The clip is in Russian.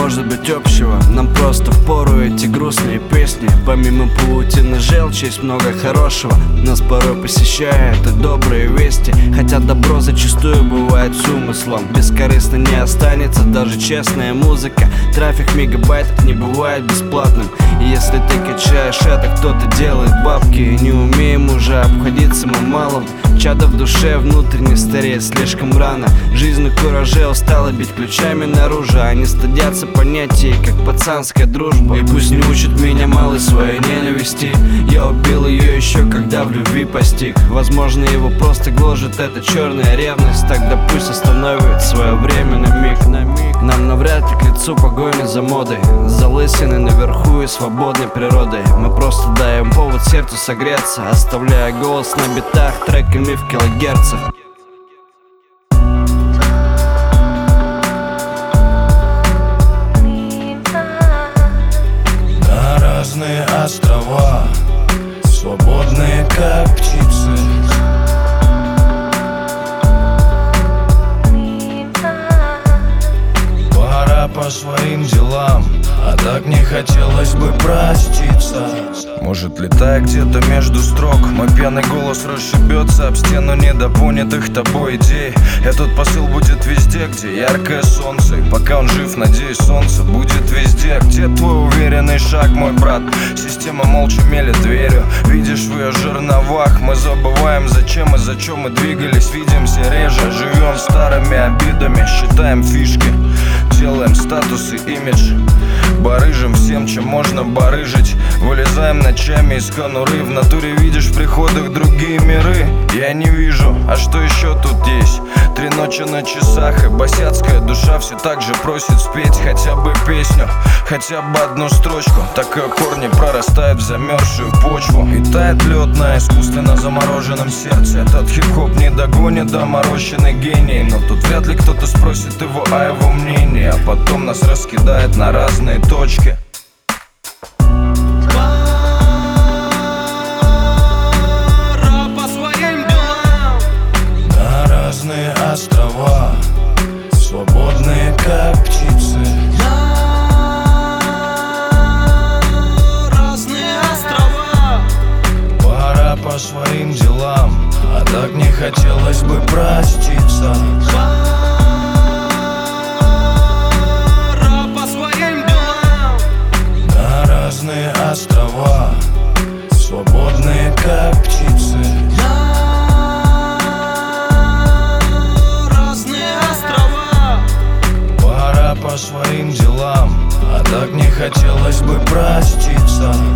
может быть общего? Нам просто впору эти грустные песни. Помимо паутины желчи есть много хорошего. Нас порой посещает и добрые вести. Хотя добро зачастую бывает с умыслом. Бескорыстно не останется даже честная музыка. Трафик мегабайтов не бывает бесплатным. И если ты качаешь это, кто-то делает бабки. И не умеем уже обходиться мы малым. Чадо в душе внутренне стареет слишком рано. Жизнь на кураже устала бить ключами наружу. Они стыдятся понятий, как пацанская дружба. И пусть не учат меня малый своей ненависти. Я убил ее еще когда в любви постиг. Возможно, его просто гложет эта черная ревность. Тогда пусть остановит свое время на миг. Нам навряд ли к лицу погоня за модой, за лысиной наверху и свободной природой. Мы просто даем повод сердцу согреться, оставляя голос на битах треками в килогерцах. На разные острова, свободные как птицы. Пора по своим делам, а так не хотелось бы проститься. Может, летая где-то между строк, мой пьяный голос расшибется об стену недопонятых тобой идей. Этот посыл будет везде, где яркое солнце. И пока он жив, надеюсь, солнце будет везде. Где твой уверенный шаг, мой брат? Система молча мелет дверью. Видишь в ее жерновах, мы забываем, зачем и за чем мы двигались. Видимся реже, живем старыми обидами, считаем фишки, делаем статус и имидж, барыжим всем, чем можно барыжить. Вылезаем ночами из конуры, в натуре видишь в приходах другие миры. Я не вижу, а что еще тут есть? 3 ночи на часах, и босяцкая душа все так же просит спеть хотя бы песню, хотя бы одну строчку. Так ее корни прорастают в замерзшую почву. И тает лед на искусственно замороженном сердце. Этот хип-хоп не догонит доморощенный гений. Но тут вряд ли кто-то спросит его о его мнении, а потом нас раскидает на разные точки. Острова, свободные как птицы. Разные острова. Пора по своим делам, а так не хотелось бы проститься. Пора по своим делам. На разные острова, свободные как птицы. По своим делам, а так не хотелось бы проститься.